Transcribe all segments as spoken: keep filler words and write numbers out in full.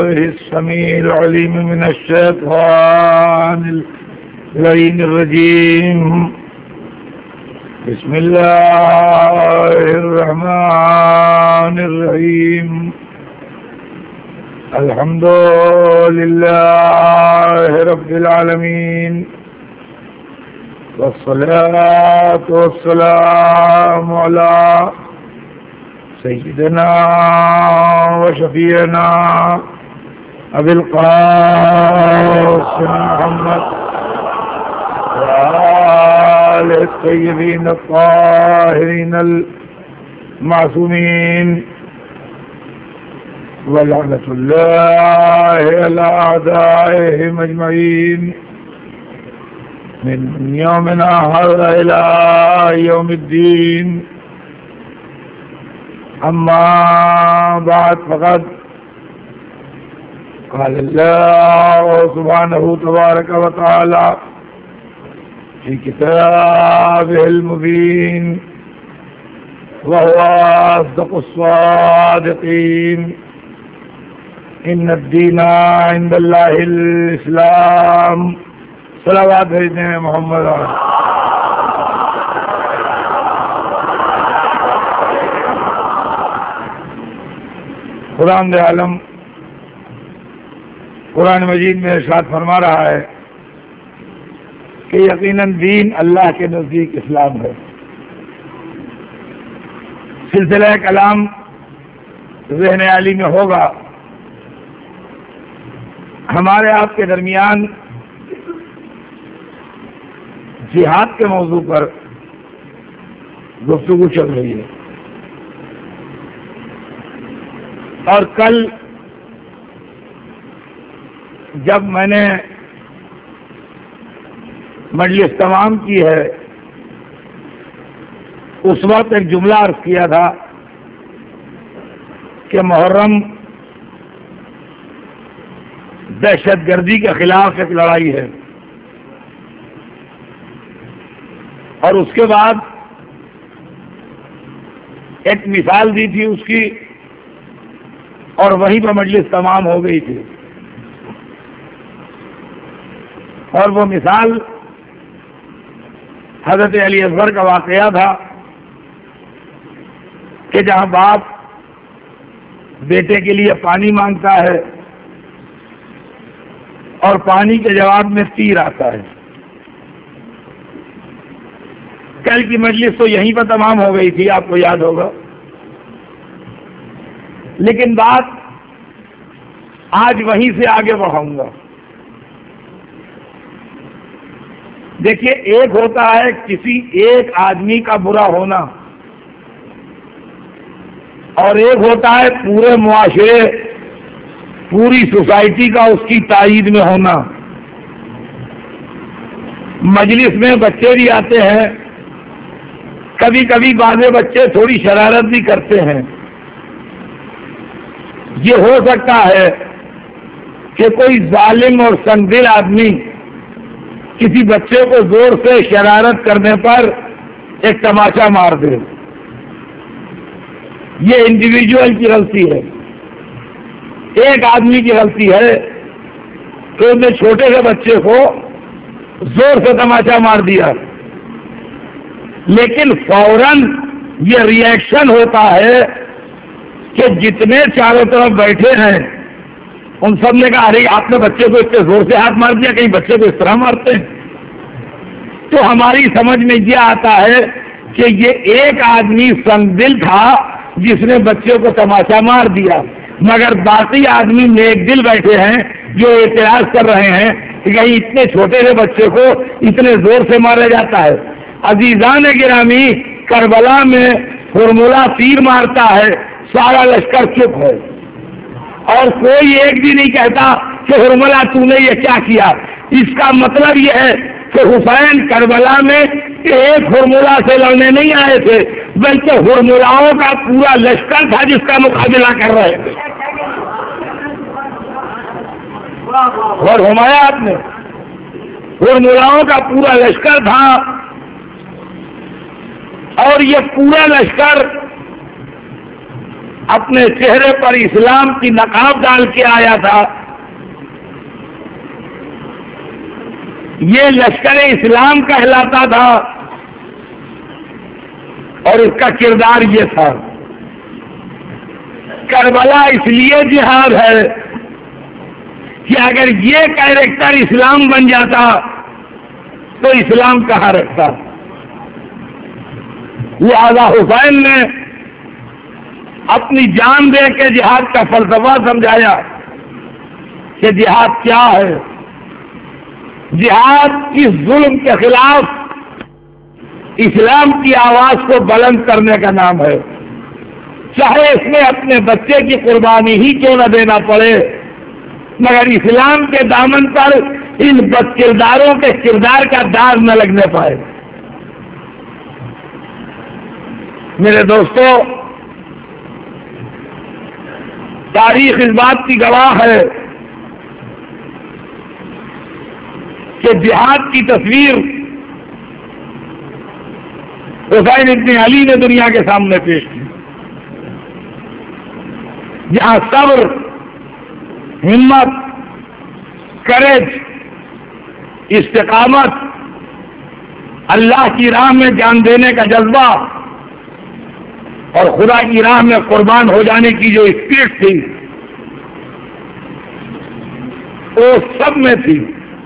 السميع العليم من الشيطان اللعين الرجيم بسم الله الرحمن الرحيم الحمد لله رب العالمين والصلاة والسلام على سيدنا وشفيعنا أبي القاسم محمد وآله الطيبين الطاهرين المعصومين ولعنة الله على أعدائهم أجمعين من يومنا هذا إلى يوم الدين. أما بعد فقد قال الله سبحانه تبارك وتعالى في كتابه المبين وهو أصدق الصادقين إن الدين عند الله الإسلام. صلوات سيدنا محمد. قرآن عالم قرآن مجید میں ارشاد فرما رہا ہے کہ یقیناً دین اللہ کے نزدیک اسلام ہے. سلسلہ کلام ذہن عالی میں ہوگا. ہمارے آپ کے درمیان جہاد کے موضوع پر گفتگو چل رہی ہے اور کل جب میں نے مجلس تمام کی ہے اس وقت ایک جملہ عرض کیا تھا کہ محرم دہشت گردی کے خلاف ایک لڑائی ہے اور اس کے بعد ایک مثال دی تھی اس کی اور وہیں پہ مجلس تمام ہو گئی تھی. اور وہ مثال حضرت علی اصغر کا واقعہ تھا کہ جہاں باپ بیٹے کے لیے پانی مانگتا ہے اور پانی کے جواب میں تیر آتا ہے. کل کی مجلس تو یہیں پر تمام ہو گئی تھی، آپ کو یاد ہوگا. لیکن بات آج وہیں سے آگے بڑھاؤں گا. دیکھیے، ایک ہوتا ہے کسی ایک آدمی کا برا ہونا اور ایک ہوتا ہے پورے معاشرے پوری سوسائٹی کا اس کی تائید میں ہونا. مجلس میں بچے بھی آتے ہیں، کبھی کبھی بعض بچے تھوڑی شرارت بھی کرتے ہیں. یہ ہو سکتا ہے کہ کوئی ظالم اور سنگدل آدمی کسی بچے کو زور سے شرارت کرنے پر ایک تماچا مار دے. یہ انڈیویجول کی غلطی ہے، ایک آدمی کی غلطی ہے کہ اس نے چھوٹے سے بچے کو زور سے تماچا مار دیا. لیکن فوراً یہ ری ایکشن ہوتا ہے کہ جتنے چاروں طرف بیٹھے ہیں ان سب نے کہا ارے آپ نے بچے کو اتنے زور سے ہاتھ مار دیا، کہیں بچے کو اس طرح مارتے ہیں. تو ہماری سمجھ میں یہ آتا ہے کہ یہ ایک آدمی سنگدل تھا جس نے بچے کو تماچا مار دیا، مگر باقی آدمی نیک دل بیٹھے ہیں جو اعتراض کر رہے ہیں کہ کہیں اتنے چھوٹے سے بچے کو اتنے زور سے مارا جاتا ہے. عزیزان گرامی، کربلا میں فرمولا تیر مارتا ہے، سارا لشکر چپ ہے اور کوئی ایک بھی نہیں کہتا کہ فرمولا تو نے یہ کیا کیا. اس کا مطلب یہ ہے کہ حسین کربلا میں ایک فرمولا سے لڑنے نہیں آئے تھے بلکہ فرمولاؤں کا پورا لشکر تھا جس کا مقابلہ کر رہے تھے. اور ہمایا آپ نے فرمولاؤں کا پورا لشکر تھا اور یہ پورا لشکر اپنے چہرے پر اسلام کی نقاب ڈال کے آیا تھا. یہ لشکر اسلام کہلاتا تھا اور اس کا کردار یہ تھا. کربلا اس لیے جہاد ہے کہ اگر یہ کیریکٹر اسلام بن جاتا تو اسلام کہاں رکھتا. لہذا حسین نے اپنی جان دے کے جہاد کا فلسفہ سمجھایا کہ جہاد کیا ہے. جہاد اس ظلم کے خلاف اسلام کی آواز کو بلند کرنے کا نام ہے، چاہے اس میں اپنے بچے کی قربانی ہی کیوں نہ دینا پڑے، مگر اسلام کے دامن پر ان بد کرداروں کے کردار کا داغ نہ لگنے پائے. میرے دوستو، تاریخ اس بات کی گواہ ہے کہ جہاد کی تصویر حسین ابن علی نے دنیا کے سامنے پیش کی، جہاں صبر، ہمت، کریج، استقامت، اللہ کی راہ میں جان دینے کا جذبہ اور خدا کی راہ میں قربان ہو جانے کی جو اسپرٹ تھی وہ سب میں تھی.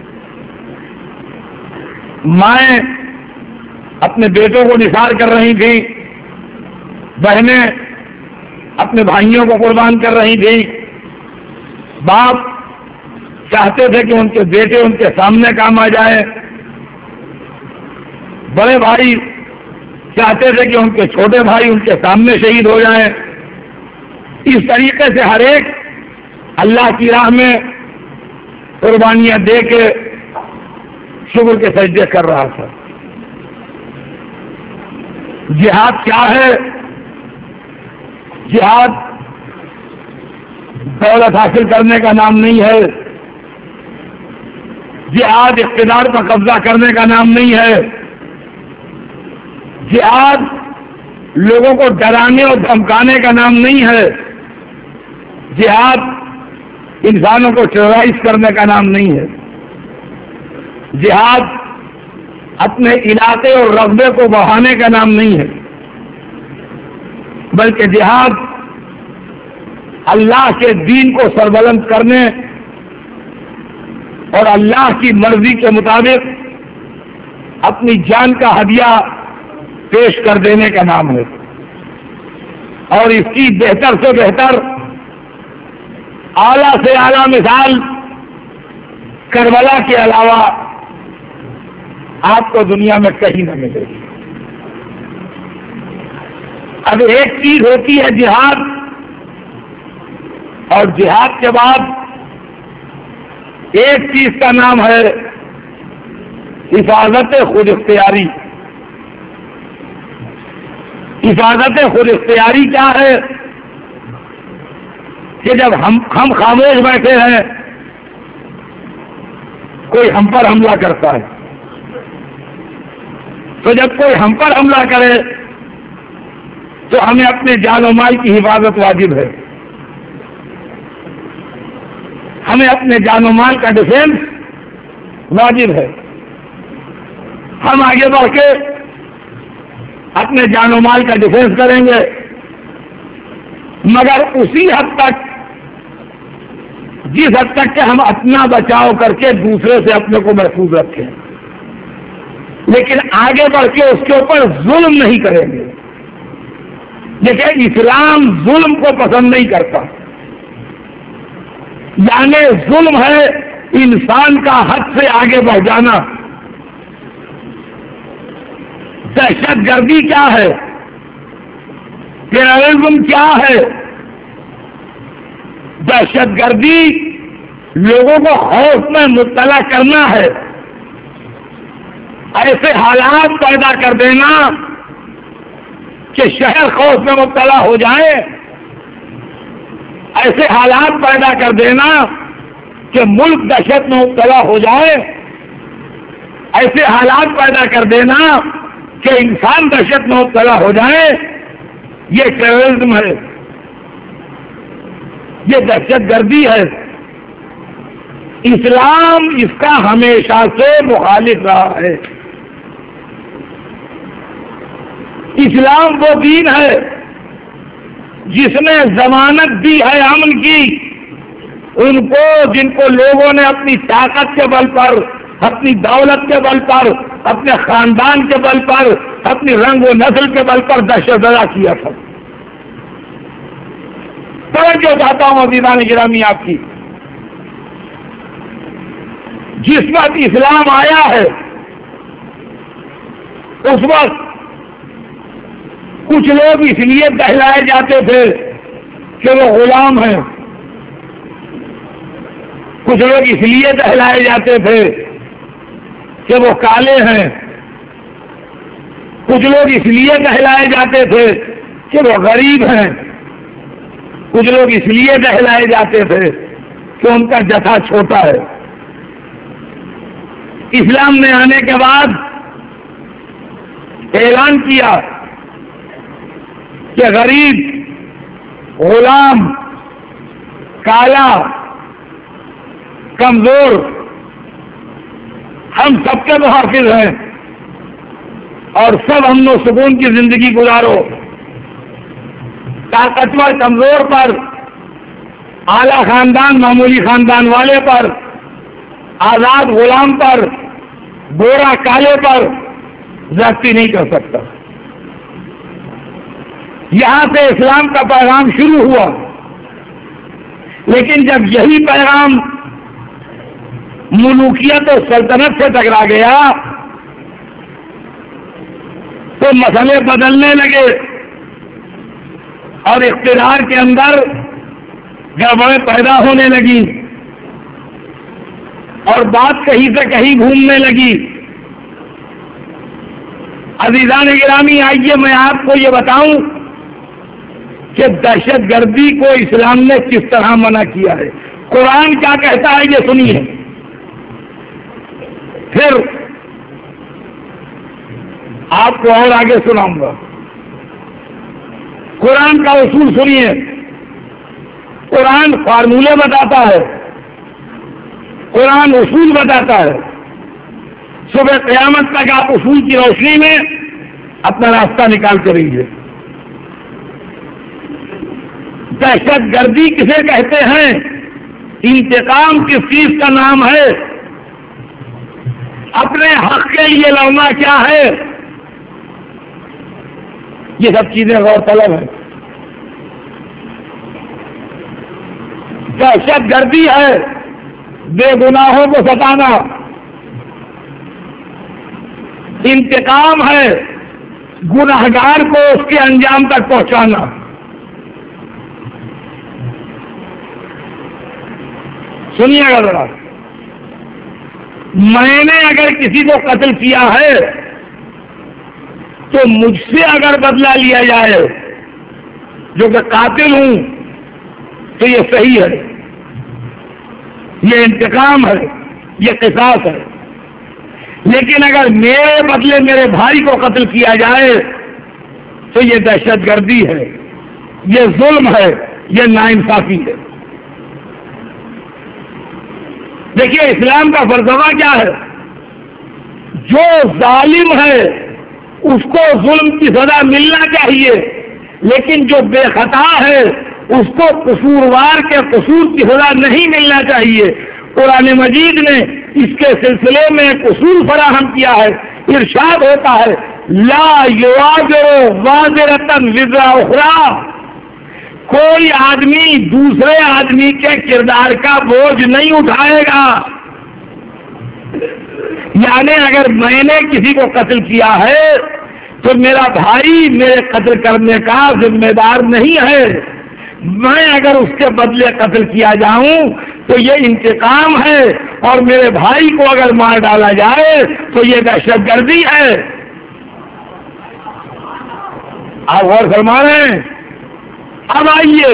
مائیں اپنے بیٹوں کو نثار کر رہی تھیں، بہنیں اپنے بھائیوں کو قربان کر رہی تھیں، باپ چاہتے تھے کہ ان کے بیٹے ان کے سامنے کام آ جائے، بڑے بھائی چاہتے تھے کہ ان کے چھوٹے بھائی ان کے سامنے شہید ہو جائیں. اس طریقے سے ہر ایک اللہ کی راہ میں قربانیاں دے کے شکر کے سجدے کر رہا تھا. جہاد کیا ہے؟ جہاد دولت حاصل کرنے کا نام نہیں ہے، جہاد اقتدار پر قبضہ کرنے کا نام نہیں ہے، جہاد لوگوں کو ڈرانے اور دھمکانے کا نام نہیں ہے، جہاد انسانوں کو ٹیررائز کرنے کا نام نہیں ہے، جہاد اپنے علاقے اور رقبے کو بڑھانے کا نام نہیں ہے، بلکہ جہاد اللہ کے دین کو سربلند کرنے اور اللہ کی مرضی کے مطابق اپنی جان کا ہدیہ پیش کر دینے کا نام ہے. اور اس کی بہتر سے بہتر اعلیٰ سے اعلیٰ مثال کربلا کے علاوہ آپ کو دنیا میں کہیں نہ ملے گی. اب ایک چیز ہوتی ہے جہاد، اور جہاد کے بعد ایک چیز کا نام ہے حفاظت خود اختیاری. حفاظت خود اختیاری کیا ہے؟ کہ جب ہم ہم خاموش بیٹھے ہیں کوئی ہم پر حملہ کرتا ہے، تو جب کوئی ہم پر حملہ کرے تو ہمیں اپنے جان و مال کی حفاظت واجب ہے، ہمیں اپنے جان و مال کا ڈیفینس واجب ہے. ہم آگے بڑھ کے اپنے جان و مال کا ڈیفینس کریں گے، مگر اسی حد تک جس حد تک کہ ہم اپنا بچاؤ کر کے دوسرے سے اپنے کو محفوظ رکھیں، لیکن آگے بڑھ کے اس کے اوپر ظلم نہیں کریں گے. لیکن اسلام ظلم کو پسند نہیں کرتا، یعنی ظلم ہے انسان کا حد سے آگے بڑھ جانا. دہشت گردی کیا ہے؟ ٹیررزم کیا ہے؟ دہشت گردی لوگوں کو خوف میں مبتلا کرنا ہے، ایسے حالات پیدا کر دینا کہ شہر خوف میں مبتلا ہو جائے، ایسے حالات پیدا کر دینا کہ ملک دہشت میں مبتلا ہو جائے، ایسے حالات پیدا کر دینا کہ انسان دہشت میں مبتلا ہو جائے. یہ ٹیررزم ہے. یہ دہشت گردی ہے. اسلام اس کا ہمیشہ سے مخالف رہا ہے. اسلام وہ دین ہے جس نے ضمانت دی ہے امن کی ان کو جن کو لوگوں نے اپنی طاقت کے بل پر, اپنی دولت کے بل پر, اپنے خاندان کے بل پر, اپنی رنگ و نسل کے بل پر دہشت زدہ کیا تھا. توجہ چاہتا ہوں عزیزان گرامی آپ کی, جس وقت اسلام آیا ہے اس وقت کچھ لوگ اس لیے دہلائے جاتے تھے کہ وہ غلام ہیں, کچھ لوگ اس لیے دہلائے جاتے تھے کہ وہ کالے ہیں, کچھ لوگ اس لیے دہلائے جاتے تھے کہ وہ غریب ہیں, کچھ لوگ اس لیے دہلائے جاتے تھے کہ ان کا جتھا چھوٹا ہے. اسلام نے آنے کے بعد اعلان کیا کہ غریب, غلام, کالا, کمزور ہم سب کے محافظ ہیں اور سب امن و سکون کی زندگی گزارو. طاقتور کمزور پر, اعلی خاندان معمولی خاندان والے پر, آزاد غلام پر, گورا کالے پر زیادتی نہیں کر سکتا. یہاں سے اسلام کا پیغام شروع ہوا, لیکن جب یہی پیغام ملوکیت اور سلطنت سے ٹکرا گیا تو مسئلے بدلنے لگے اور اقتدار کے اندر گڑبڑیں پیدا ہونے لگی اور بات کہیں سے کہیں گھومنے لگی. عزیزان گرامی, آئیے میں آپ کو یہ بتاؤں کہ دہشت گردی کو اسلام نے کس طرح منع کیا ہے. قرآن کیا کہتا ہے یہ سنیے, پھر آپ کو اور آگے سناؤں گا. قرآن کا اصول سنیے. قرآن فارمولے بتاتا ہے, قرآن اصول بتاتا ہے. صبح قیامت تک آپ اصول کی روشنی میں اپنا راستہ نکال کر رہیے. دہشت گردی کسے کہتے ہیں, انتقام کس چیز کا نام ہے, اپنے حق کے لیے لڑنا کیا ہے, یہ سب چیزیں غور طلب ہیں. دہشت گردی ہے بے گناہوں کو ستانا, انتقام ہے گناہگار کو اس کے انجام تک پہنچانا. سنیے گا ذرا, میں نے اگر کسی کو قتل کیا ہے تو مجھ سے اگر بدلہ لیا جائے جو کہ قاتل ہوں تو یہ صحیح ہے, یہ انتقام ہے, یہ قصاص ہے. لیکن اگر میرے بدلے میرے بھائی کو قتل کیا جائے تو یہ دہشت گردی ہے, یہ ظلم ہے, یہ ناانصافی ہے. دیکھیے اسلام کا فلسفہ کیا ہے, جو ظالم ہے اس کو ظلم کی سزا ملنا چاہیے, لیکن جو بے خطا ہے اس کو قصوروار کے قصور کی سزا نہیں ملنا چاہیے. قرآن مجید نے اس کے سلسلے میں ایک اصول فراہم کیا ہے. ارشاد ہوتا ہے لا یوازر وازرۃ وزر اخری, کوئی آدمی دوسرے آدمی کے کردار کا بوجھ نہیں اٹھائے گا. یعنی اگر میں نے کسی کو قتل کیا ہے تو میرا بھائی میرے قتل کرنے کا ذمہ دار نہیں ہے. میں اگر اس کے بدلے قتل کیا جاؤں تو یہ انتقام ہے, اور میرے بھائی کو اگر مار ڈالا جائے تو یہ دہشت گردی ہے. آپ غور فرما رہے ہیں. اب آئیے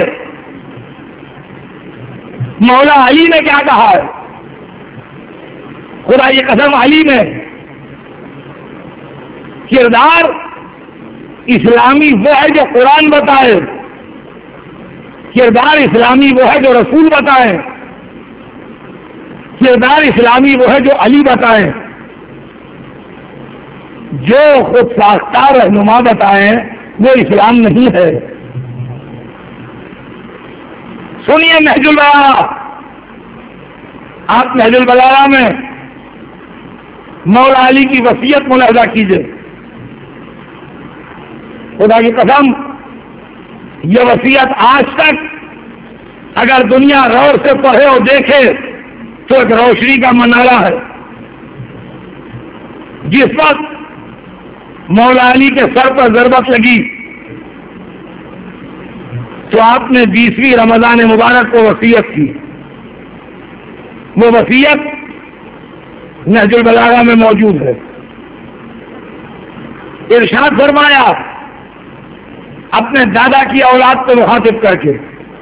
مولا علی نے کیا کہا ہے, خدا یہ قسم علی نے کردار اسلامی وہ ہے جو قرآن بتائے کردار اسلامی وہ ہے جو رسول بتائیں، کردار اسلامی وہ ہے جو علی بتائیں، جو خود ساختہ رہنما بتائیں وہ اسلام نہیں ہے۔ سنیے نہج البلاغہ، آپ نہج البلاغہ میں مولا علی کی وصیت ملاحظہ کیجیے، خدا کی قسم یہ وصیت آج تک اگر دنیا غور سے پڑھے اور دیکھے تو ایک روشنی کا منارہ ہے۔ جس وقت مولا علی کے سر پر ضربت لگی تو آپ نے بیسویں رمضان مبارک کو وصیت کی، وہ وصیت نہج البلاغہ میں موجود ہے۔ ارشاد فرمایا اپنے دادا کی اولاد کو مخاطب کر کے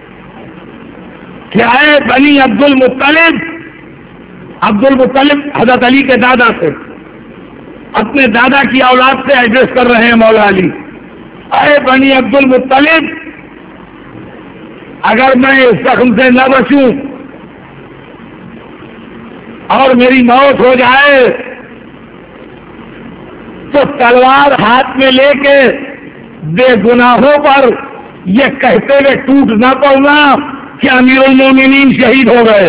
کہ اے بنی عبد المطلب، عبد المطلب حضرت علی کے دادا سے، اپنے دادا کی اولاد سے ایڈریس کر رہے ہیں مولا علی، اے بنی عبد المطلب، اگر میں اس زخم سے نہ بچوں اور میری موت ہو جائے تو تلوار ہاتھ میں لے کے بے گناہوں پر یہ کہتے ہوئے ٹوٹ نہ پڑنا کہ امیر المومنین شہید ہو گئے۔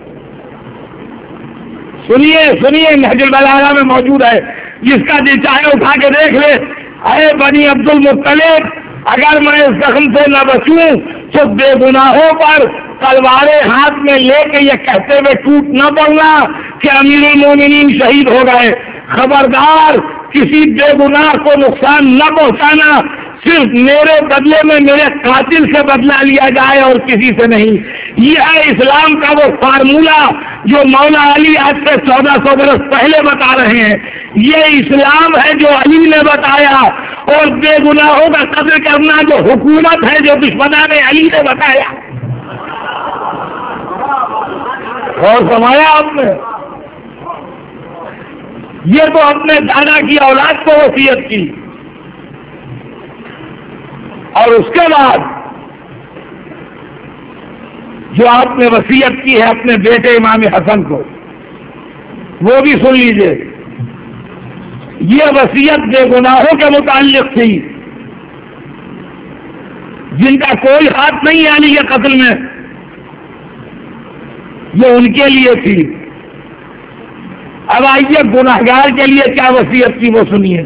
سنیے سنیے نہج البلاغہ میں موجود ہے، جس کا جی چاہے اٹھا کے دیکھ لے۔ اے بنی عبد المطلب، اگر میں اس زخم سے نہ بچوں تو بے گناہوں پر تلواریں ہاتھ میں لے کے یہ کہتے ہوئے ٹوٹ نہ پڑنا کہ امیر المومنین شہید ہو گئے۔ خبردار، کسی بے گناہ کو نقصان نہ پہنچانا، صرف میرے بدلے میں میرے قاتل سے بدلہ لیا جائے اور کسی سے نہیں۔ یہ ہے اسلام کا وہ فارمولہ جو مولا علی آج سے چودہ سو برس پہلے بتا رہے ہیں۔ یہ اسلام ہے جو علی نے بتایا، اور بے گناہوں کا قتل کرنا جو حکومت ہے جو دشمنان علی نے بتایا۔ اور فرمایا آپ نے، یہ تو اپنے دادا کی اولاد کو وصیت کی، اور اس کے بعد جو آپ نے وصیت کی ہے اپنے بیٹے امام حسن کو، وہ بھی سن لیجئے۔ یہ وصیت بے گناہوں کے متعلق تھی جن کا کوئی ہاتھ نہیں ہے علی کے قتل میں، یہ ان کے لیے تھی۔ اب آئیے گناہگار کے لیے کیا وصیت کی وہ سنیے۔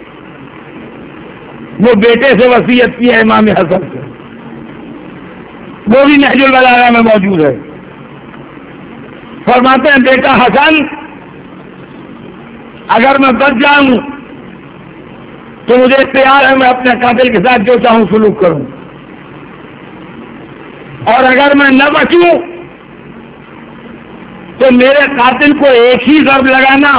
وہ بیٹے سے وصیت کی ہے امام حسن سے، وہ بھی نہج البلاغہ میں موجود ہے۔ فرماتے ہیں بیٹا حسن، اگر میں بچ جاؤں تو مجھے اختیار ہے میں اپنے قاتل کے ساتھ جو چاہوں سلوک کروں، اور اگر میں نہ بچوں تو میرے قاتل کو ایک ہی ضرب لگانا،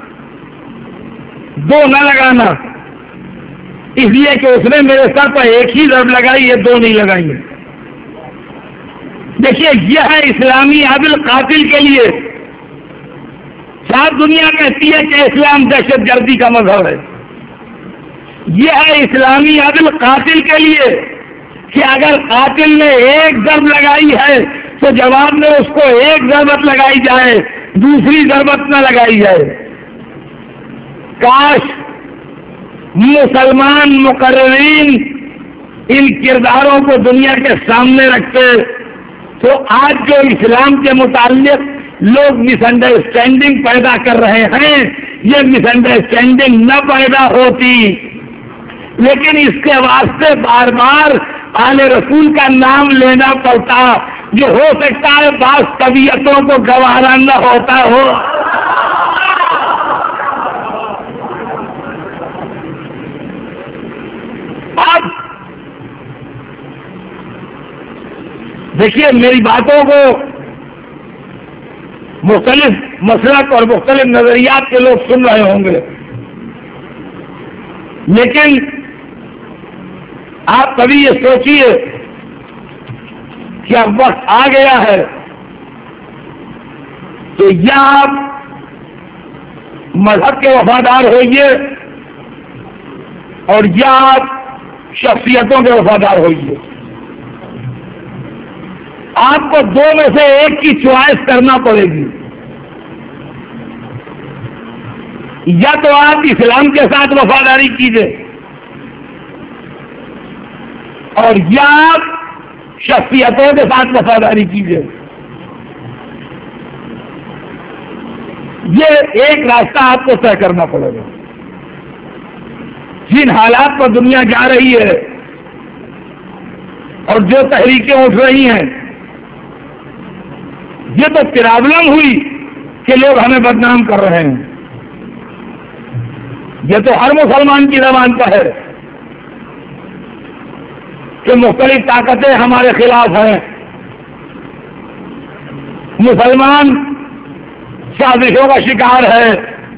دو نہ لگانا، اس لیے کہ اس نے میرے سر پر ایک ہی ضرب لگائی، یہ دو نہیں لگائی ہے۔ دیکھیے یہ ہے اسلامی عدل قاتل کے لیے۔ ساری دنیا کہتی ہے کہ اسلام دہشت گردی کا مذہب ہے، یہ ہے اسلامی عدل قاتل کے لیے کہ اگر قاتل نے ایک ضرب لگائی ہے تو جواب میں اس کو ایک ضربت لگائی جائے، دوسری ضربت نہ لگائی جائے۔ کاش مسلمان مقررین ان کرداروں کو دنیا کے سامنے رکھتے تو آج جو اسلام کے متعلق لوگ مس انڈرسٹینڈنگ پیدا کر رہے ہیں یہ مس انڈرسٹینڈنگ نہ پیدا ہوتی۔ لیکن اس کے واسطے بار بار آل رسول کا نام لینا پڑتا، جو ہو سکتا ہے بعض طبیعتوں کو گوارا نہ ہوتا ہو۔ اب دیکھیے میری باتوں کو مختلف مسلک اور مختلف نظریات کے لوگ سن رہے ہوں گے، لیکن آپ کبھی یہ سوچیے کہ اب وقت آ گیا ہے تو یا آپ مذہب کے وفادار ہوئیے اور یا آپ شخصیتوں کے وفادار ہوئیے۔ آپ کو دو میں سے ایک کی چوائس کرنا پڑے گی. یا تو آپ اسلام کے ساتھ وفاداری کیجیے اور یا آپ شخصیتوں کے ساتھ وفاداری کیجیے. یہ ایک راستہ آپ کو طے کرنا پڑے گا. جن حالات پر دنیا جا رہی ہے اور جو تحریکیں اٹھ رہی ہیں، یہ تو پرابلم ہوئی کہ لوگ ہمیں بدنام کر رہے ہیں. یہ تو ہر مسلمان کی زبان پر ہے کہ مختلف طاقتیں ہمارے خلاف ہیں. مسلمان سازشوں کا شکار ہے،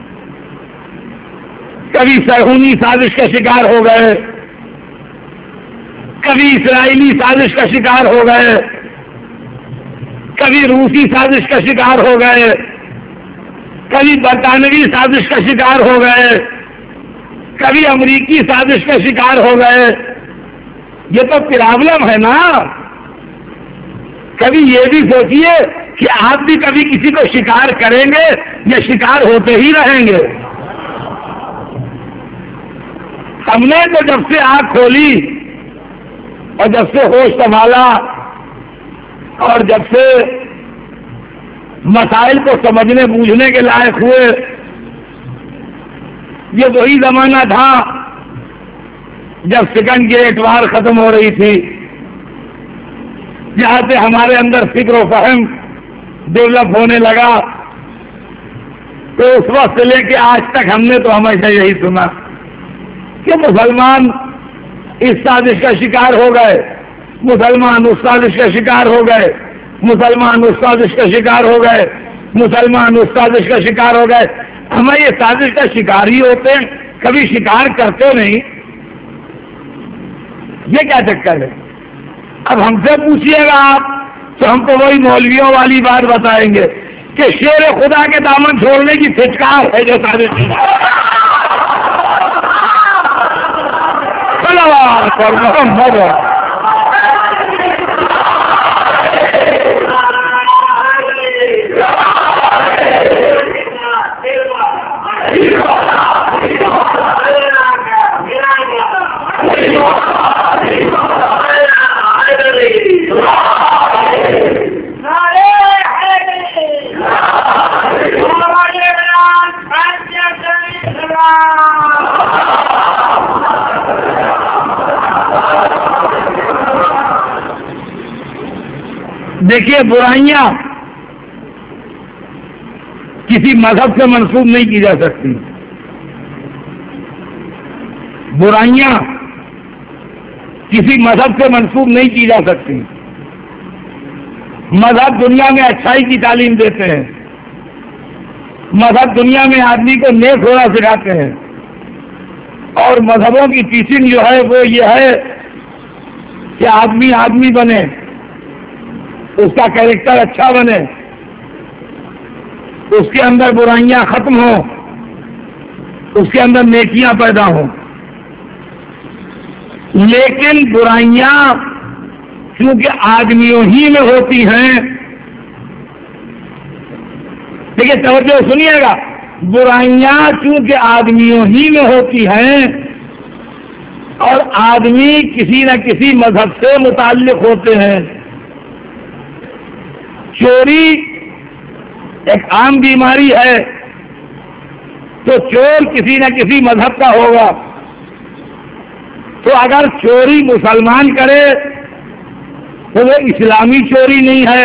کبھی صہیونی سازش کا شکار ہو گئے، کبھی اسرائیلی سازش کا شکار ہو گئے، کبھی روسی سازش کا شکار ہو گئے، کبھی برطانوی سازش کا شکار ہو گئے، کبھی امریکی سازش کا شکار ہو گئے. یہ تو پرابلم ہے نا. کبھی یہ بھی سوچئے کہ آپ بھی کبھی کسی کو شکار کریں گے یا شکار ہوتے ہی رہیں گے. ہم نے تو جب سے آنکھ کھولی اور جب سے ہوش سنبھالا اور جب سے مسائل کو سمجھنے بوجھنے کے لائق ہوئے، یہ وہی زمانہ تھا جب سیکنڈ گریٹ وار ختم ہو رہی تھی، جہاں سے ہمارے اندر فکر و فہم ڈیولپ ہونے لگا. تو اس وقت سے لے کے آج تک ہم نے تو ہمیشہ یہی سنا کہ مسلمان اس سازش کا شکار ہو گئے، مسلمان اس سازش کا شکار ہو گئے، مسلمان اس سازش کا شکار ہو گئے، مسلمان اس سازش کا شکار ہو گئے. ہمیں یہ سازش کا شکار ہی ہوتے ہیں، کبھی شکار کرتے نہیں. یہ کیا چکر ہے؟ اب ہم سے پوچھیے گا آپ تو ہم تو وہی مولویوں والی بات بتائیں گے کہ شیر خدا کے دامن چھوڑنے کی پھٹکار ہے جو سازش کی. صلوات اور محمد دیکھیے، برائیاں کسی مذہب سے منسوب نہیں کی جا سکتی. برائیاں کسی مذہب سے منسوب نہیں کی جا سکتی. مذہب دنیا میں اچھائی کی تعلیم دیتے ہیں، مذہب دنیا میں آدمی کو نیک ہونا سکھاتے ہیں، اور مذہبوں کی ٹیچنگ جو ہے وہ یہ ہے کہ آدمی آدمی بنے، اس کا کیریکٹر اچھا بنے، اس کے اندر برائیاں ختم ہوں، اس کے اندر نیکیاں پیدا ہوں. لیکن برائیاں کیونکہ آدمیوں ہی میں ہوتی ہیں، دیکھیے توجہ سنیے گا، برائیاں چونکہ آدمیوں ہی میں ہوتی ہیں اور آدمی کسی نہ کسی مذہب سے متعلق ہوتے ہیں. چوری ایک عام بیماری ہے تو چور کسی نہ کسی مذہب کا ہوگا. تو اگر چوری مسلمان کرے تو وہ اسلامی چوری نہیں ہے،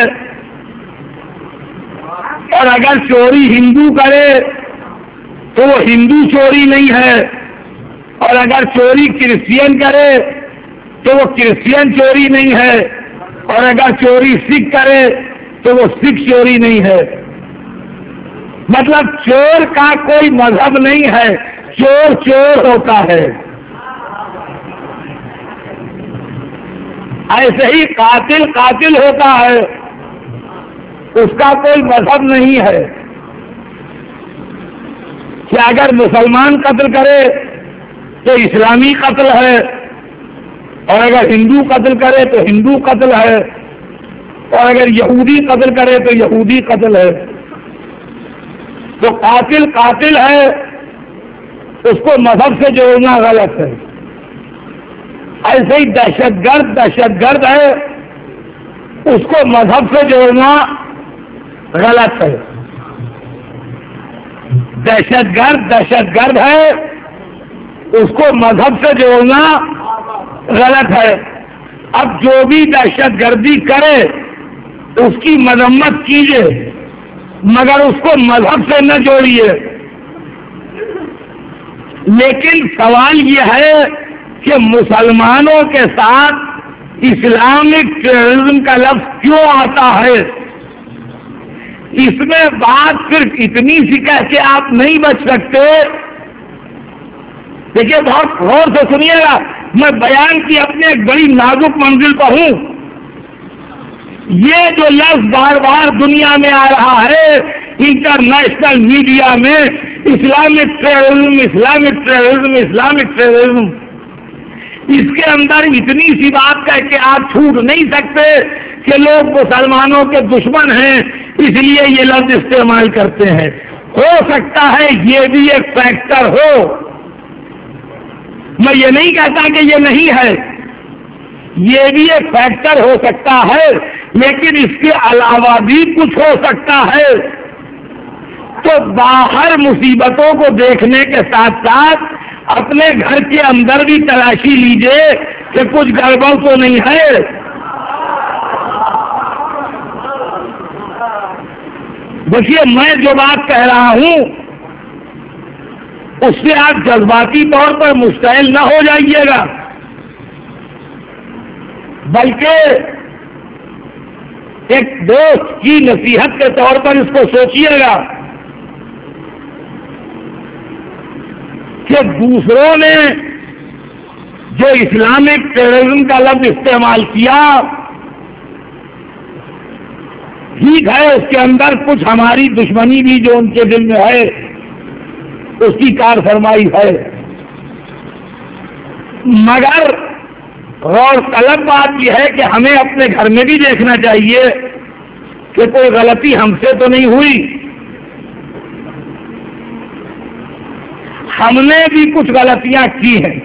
اور اگر چوری ہندو کرے تو وہ ہندو چوری نہیں ہے، اور اگر چوری کرسچین کرے تو وہ کرسچین چوری نہیں ہے، اور اگر چوری سکھ کرے تو وہ سکھ چوری نہیں ہے. مطلب چور کا کوئی مذہب نہیں ہے، چور چور ہوتا ہے. ایسے ہی قاتل قاتل ہوتا ہے، اس کا کوئی مذہب نہیں ہے کہ اگر مسلمان قتل کرے تو اسلامی قتل ہے، اور اگر ہندو قتل کرے تو ہندو قتل ہے، اور اگر یہودی قتل کرے تو یہودی قتل ہے، تو قاتل قاتل ہے، اس کو مذہب سے جوڑنا غلط ہے۔ ایسے ہی دہشت گرد دہشت گرد ہے، اس کو مذہب سے جوڑنا غلط ہے۔ دہشت گرد دہشت گرد ہے، اس کو مذہب سے جوڑنا غلط ہے۔ اب جو بھی دہشت گردی کرے اس کی مذمت کیجیے، مگر اس کو مذہب سے نہ جوڑیے۔ لیکن سوال یہ ہے کہ مسلمانوں کے ساتھ اسلامک ٹیررزم کا لفظ کیوں آتا ہے؟ اس میں بات صرف اتنی سی کہہ کے آپ نہیں بچ سکتے۔ دیکھیے بہت غور سے سنیے گا، میں بیان کی اپنے ایک بڑی نازک منزل پر ہوں۔ یہ جو لفظ بار بار دنیا میں آ رہا ہے انٹرنیشنل میڈیا میں، Islamic terrorism Islamic terrorism Islamic terrorism, اس کے اندر اتنی سی بات کہہ کے آپ چھوٹ نہیں سکتے کہ لوگ مسلمانوں کے دشمن ہیں اس لیے یہ لفظ استعمال کرتے ہیں۔ ہو سکتا ہے یہ بھی ایک فیکٹر ہو، میں یہ نہیں کہتا کہ یہ نہیں ہے، یہ بھی ایک فیکٹر ہو سکتا ہے، لیکن اس کے علاوہ بھی کچھ ہو سکتا ہے۔ تو باہر مصیبتوں کو دیکھنے کے ساتھ ساتھ اپنے گھر کے اندر بھی تلاشی لیجئے کہ کچھ گڑبڑ تو نہیں ہے۔ دیکھیے میں جو بات کہہ رہا ہوں اس سے آپ جذباتی طور پر مشتعل نہ ہو جائیے گا، بلکہ ایک دوست کی نصیحت کے طور پر اس کو سوچیے گا کہ دوسروں نے جو اسلامک ٹیررزم کا لفظ استعمال کیا، ٹھیک ہے اس کے اندر کچھ ہماری دشمنی بھی جو ان کے دل میں ہے اس کی کار فرمائی ہے، مگر غور طلب بات یہ ہے کہ ہمیں اپنے گھر میں بھی دیکھنا چاہیے کہ کوئی غلطی ہم سے تو نہیں ہوئی، ہم نے بھی کچھ غلطیاں کی ہیں،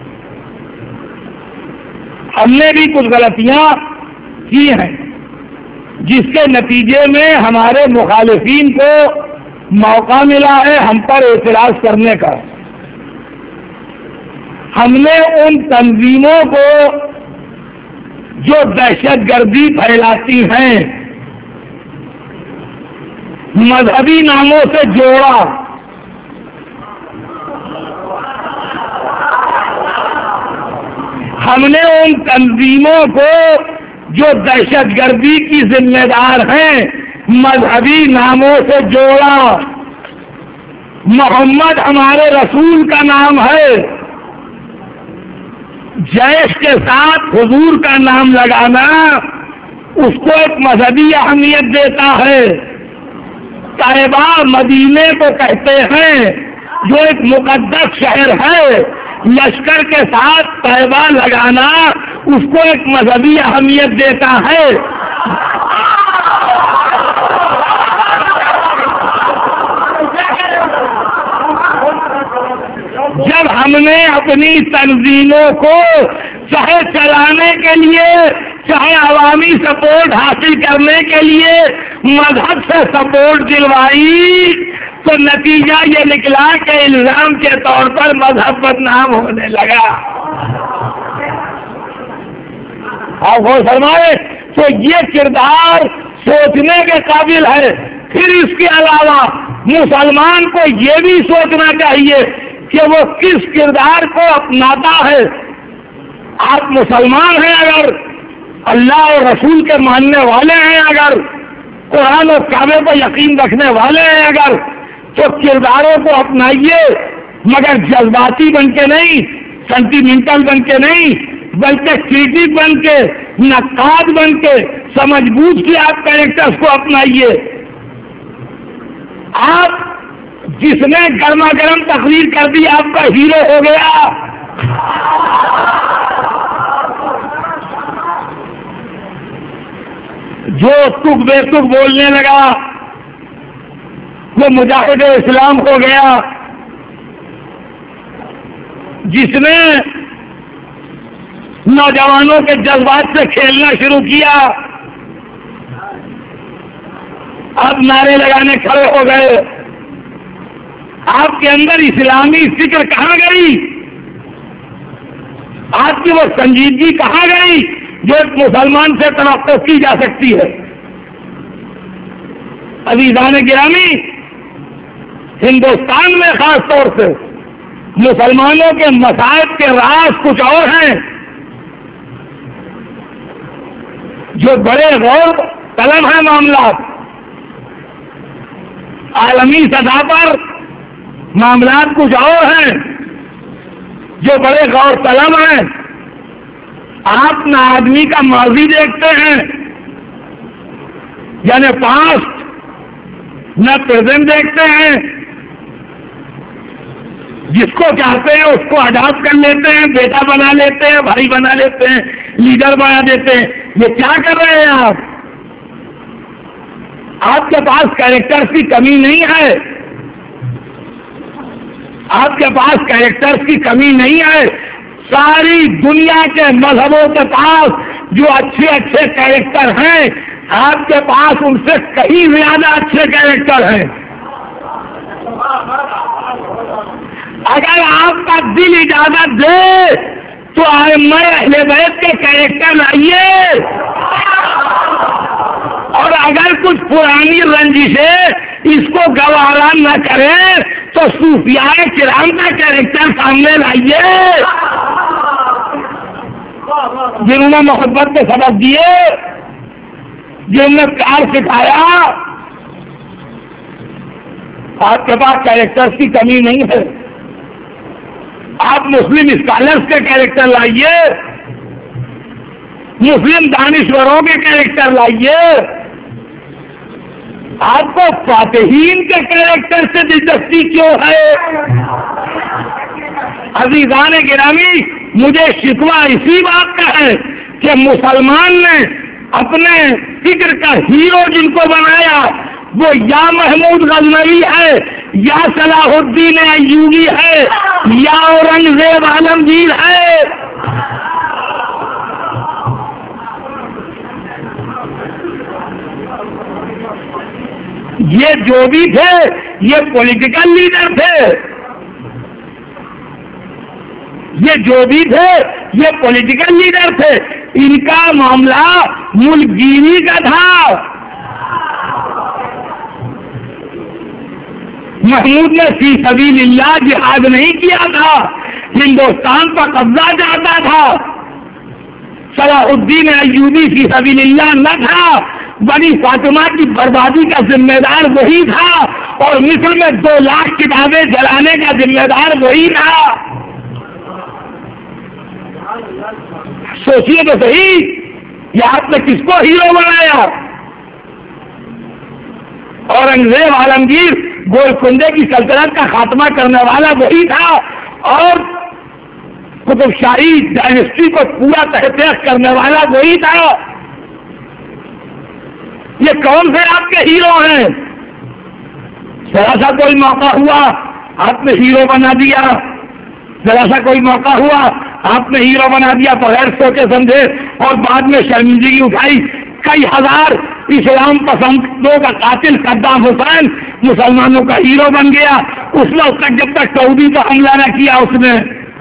ہم نے بھی کچھ غلطیاں کی ہیں جس کے نتیجے میں ہمارے مخالفین کو موقع ملا ہے ہم پر اعتراض کرنے کا۔ ہم نے ان تنظیموں کو جو دہشت گردی پھیلاتی ہیں مذہبی ناموں سے جوڑا، ہم نے ان تنظیموں کو جو دہشت گردی کی ذمہ دار ہیں مذہبی ناموں سے جوڑا۔ محمد ہمارے رسول کا نام ہے، جیش کے ساتھ حضور کا نام لگانا اس کو ایک مذہبی اہمیت دیتا ہے۔ طیبہ مدینے کو کہتے ہیں جو ایک مقدس شہر ہے، لشکر کے ساتھ طیبہ لگانا اس کو ایک مذہبی اہمیت دیتا ہے۔ جب ہم نے اپنی تنظیموں کو چاہے چلانے کے لیے چاہے عوامی سپورٹ حاصل کرنے کے لیے مذہب سے سپورٹ دلوائی تو نتیجہ یہ نکلا کہ الزام کے طور پر مذہب بدنام ہونے لگا۔ آپ غور فرمائے تو یہ کردار سوچنے کے قابل ہے۔ پھر اس کے علاوہ مسلمان کو یہ بھی سوچنا چاہیے کہ وہ کس کردار کو اپناتا ہے۔ آپ مسلمان ہیں، اگر اللہ اور رسول کے ماننے والے ہیں، اگر قرآن اور کعبے پر یقین رکھنے والے ہیں، اگر تو کرداروں کو اپنائیے، مگر جذباتی بن کے نہیں، سینٹیمنٹل بن کے نہیں، بلکہ کریٹک بن کے، نقاد بن کے، سمجھ بوجھ کے آپ کیریکٹرز کو اپنائیے۔ آپ جس نے گرما گرم تقریر کر دی آپ کا ہیرو ہو گیا۔ جو تک بے تک بولنے لگا وہ مجاہد اسلام ہو گیا. جس نے نوجوانوں کے جذبات سے کھیلنا شروع کیا اب نعرے لگانے کھڑے ہو گئے. آپ کے اندر اسلامی فکر کہاں گئی؟ آپ کی وہ سنجیدگی کہاں گئی جو ایک مسلمان سے توقع کی جا سکتی ہے؟ عزیزان گرامی، ہندوستان میں خاص طور سے مسلمانوں کے مصائب کے راز کچھ اور ہیں جو بڑے غور طلب ہیں. معاملات عالمی سطح پر معاملات کچھ اور ہیں جو بڑے غور طلب ہیں. آپ نہ آدمی کا ماضی دیکھتے ہیں یعنی پاسٹ، نہ پریزنٹ دیکھتے ہیں. جس کو چاہتے ہیں اس کو اڈاپٹ کر لیتے ہیں، بیٹا بنا لیتے ہیں، بھائی بنا لیتے ہیں، لیڈر بنا دیتے ہیں. یہ کیا کر رہے ہیں آپ؟ آپ کے پاس کیریکٹرز کی کمی نہیں ہے. آپ کے پاس کیریکٹرز کی کمی نہیں ہے. ساری دنیا کے مذہبوں کے پاس جو اچھے اچھے کیریکٹر ہیں آپ کے پاس ان سے کہیں زیادہ اچھے کیریکٹر ہیں. اگر آپ کا دل اجازت دے تو ائمہ اہل بیت کے کیریکٹر لائیے، اور اگر کچھ پرانی رنجشیں اس کو گوارا نہ کریں تو صوفیاء کرام کا کیریکٹر سامنے لائیے جنہوں نے محبت کے سبق دیے، جنہوں نے پیار سکھایا. آپ کے پاس کیریکٹرز کی کمی نہیں ہے. آپ مسلم اسکالرس کے کیریکٹر لائیے، مسلم دانشوروں کے کیریکٹر لائیے. آپ کو فاتحین کے کیریکٹر سے دلچسپی کیوں ہے؟ عزیزان گرامی، مجھے شکوہ اسی بات کا ہے کہ مسلمان نے اپنے فکر کا ہیرو جن کو بنایا وہ یا محمود غزنوی ہے، یا صلاح الدین ایوبی ہے، یا اورنگزیب عالمگیر ہے. یہ جو بھی تھے یہ پولیٹیکل لیڈر تھے. یہ جو بھی تھے یہ پولیٹیکل لیڈر تھے. ان کا معاملہ ملک گیری کا تھا. محمود نے فی سبیل اللہ جہاد نہیں کیا تھا، ہندوستان پر قبضہ چاہتا تھا. صلاح الدین ایوبی فی سبیل اللہ نہ تھا، بنی فاطمہ کی بربادی کا ذمہ دار وہی تھا، اور مصر میں دو لاکھ کتابیں جلانے کا ذمہ دار وہی تھا. سوچیے تو صحیح، یہ آپ نے کس کو ہیرو بنایا؟ اورنگزیب عالمگیر گولکنڈے کی سلطنت کا خاتمہ کرنے والا وہی تھا، اور قطب شاہی ڈائنسٹی کو پورا تحت کرنے والا وہی تھا. یہ کون سے آپ کے ہیرو ہیں؟ ذرا سا کوئی موقع ہوا آپ نے ہیرو بنا دیا، ذرا سا کوئی موقع ہوا آپ نے ہیرو بنا دیا بغیر سوچے سمجھے، اور بعد میں شرمندگی اٹھائی. کئی ہزار اسلام پسندوں کا قاتل صدام حسین مسلمانوں کا ہیرو بن گیا اس وقت تک جب تک سعودی پر حملہ نہ کیا اس نے.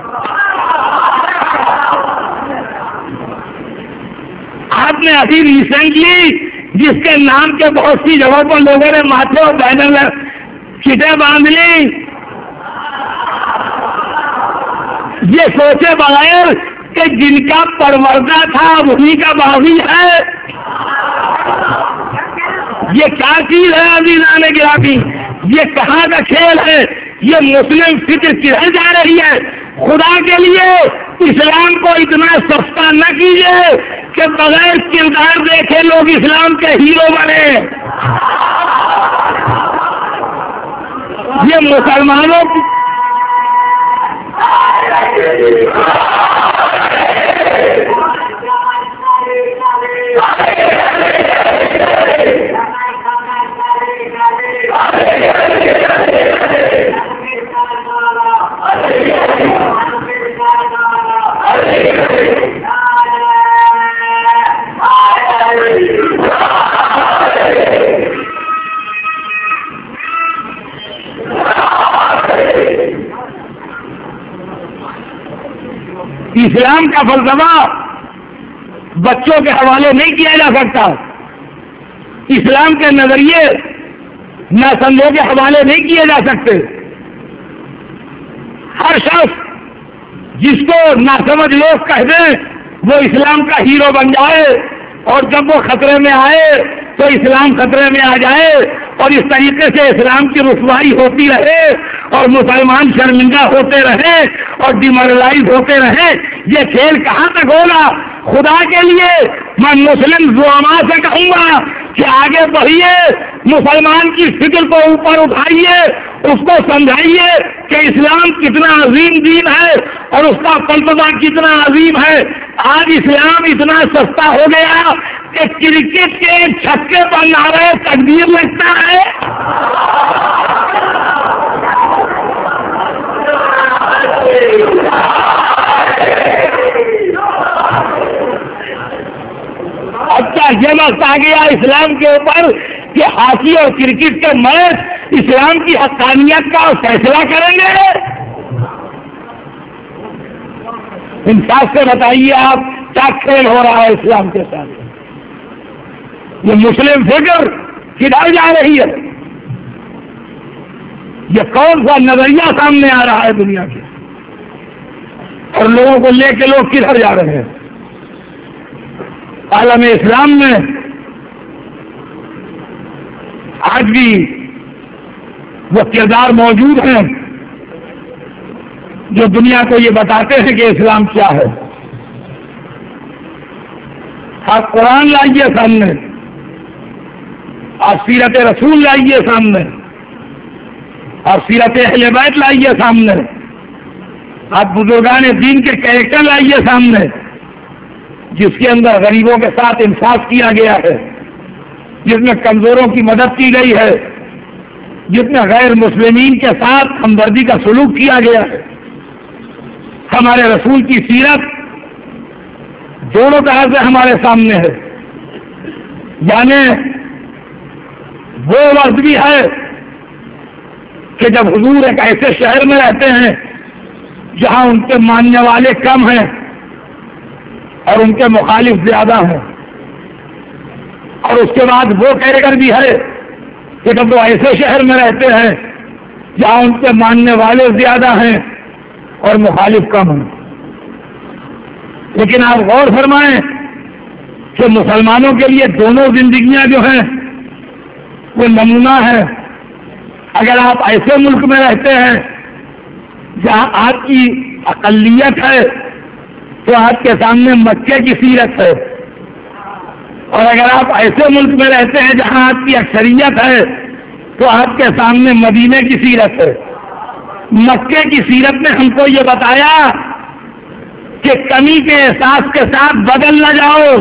آپ نے ابھی ریسنٹلی جس کے نام کے بہت سی جگہوں پر لوگوں نے ماتھے اور بینر چٹیں باندھ لی، یہ سوچے بغیر کہ جن کا پروردہ تھا وہی کا باغی ہے. یہ کیا چیز ہے عزیزان گرامی؟ یہ کہاں کا کھیل ہے؟ یہ مسلم فکر کدھر جا رہی ہے؟ خدا کے لیے اسلام کو اتنا سستا نہ کیجیے کہ بغیر کردار دیکھے لوگ اسلام کے ہیرو بنے. یہ مسلمانوں کی اسلام کا فلسفہ بچوں کے حوالے نہیں کیا جا سکتا، اسلام کے نظریے ناسمجھوں کے حوالے نہیں کیے جا سکتے۔ ہر شخص جس کو ناسمجھ لوگ کہہ دیں وہ اسلام کا ہیرو بن جائے، اور جب وہ خطرے میں آئے تو اسلام خطرے میں آ جائے، اور اس طریقے سے اسلام کی رسوائی ہوتی رہے اور مسلمان شرمندہ ہوتے رہے اور ڈیمورلائز ہوتے رہے۔ یہ کھیل کہاں تک ہوگا؟ خدا کے لیے میں مسلم زعماء سے کہوں گا کہ آگے بڑھیے، مسلمان کی فکر کو اوپر اٹھائیے، اس کو سمجھائیے کہ اسلام کتنا عظیم دین ہے اور اس کا فلسفہ کتنا عظیم ہے۔ آج اسلام اتنا سستا ہو گیا کہ کرکٹ کے چھکے پر نعرہ تکبیر لگتا ہے۔ اب کیا یہ وقت آ گیا اسلام کے اوپر کہ ہاکی اور کرکٹ کے میچ اسلام کی حقانیت کا فیصلہ کریں گے؟ انصاف سے بتائیے آپ کیا کھیل ہو رہا ہے اسلام کے ساتھ؟ یہ مسلم فکر کدھر جا رہی ہے؟ یہ کون سا نظریہ سامنے آ رہا ہے دنیا کے، اور لوگوں کو لے کے لوگ کدھر جا رہے ہیں؟ عالم اسلام میں آج بھی وہ کردار موجود ہیں جو دنیا کو یہ بتاتے ہیں کہ اسلام کیا ہے۔ آپ قرآن لائیے سامنے، آپ سیرت رسول لائیے سامنے، آپ سیرت اہل بیت لائیے سامنے، آپ بزرگان دین کے کیریکٹر لائیے سامنے، جس کے اندر غریبوں کے ساتھ انصاف کیا گیا ہے، جس میں کمزوروں کی مدد کی گئی ہے، جس میں غیر مسلمین کے ساتھ ہمدردی کا سلوک کیا گیا ہے۔ ہمارے رسول کی سیرت دونوں طرح سے ہمارے سامنے ہے، یعنی وہ وقت بھی ہے کہ جب حضور ایک ایسے شہر میں رہتے ہیں جہاں ان کے ماننے والے کم ہیں اور ان کے مخالف زیادہ ہیں، اور اس کے بعد وہ کیریکٹر بھی ہے کہ جب وہ ایسے شہر میں رہتے ہیں جہاں ان کے ماننے والے زیادہ ہیں اور مخالف کم ہیں۔ لیکن آپ غور فرمائیں کہ مسلمانوں کے لیے دونوں زندگیاں جو ہیں وہ نمونہ ہے۔ اگر آپ ایسے ملک میں رہتے ہیں جہاں آپ کی اقلیت ہے تو آپ کے سامنے مکے کی سیرت ہے، اور اگر آپ ایسے ملک میں رہتے ہیں جہاں آپ کی اکثریت ہے تو آپ کے سامنے مدینے کی سیرت ہے۔ مکے کی سیرت نے ہم کو یہ بتایا کہ کمی کے احساس کے ساتھ بدل نہ جاؤ،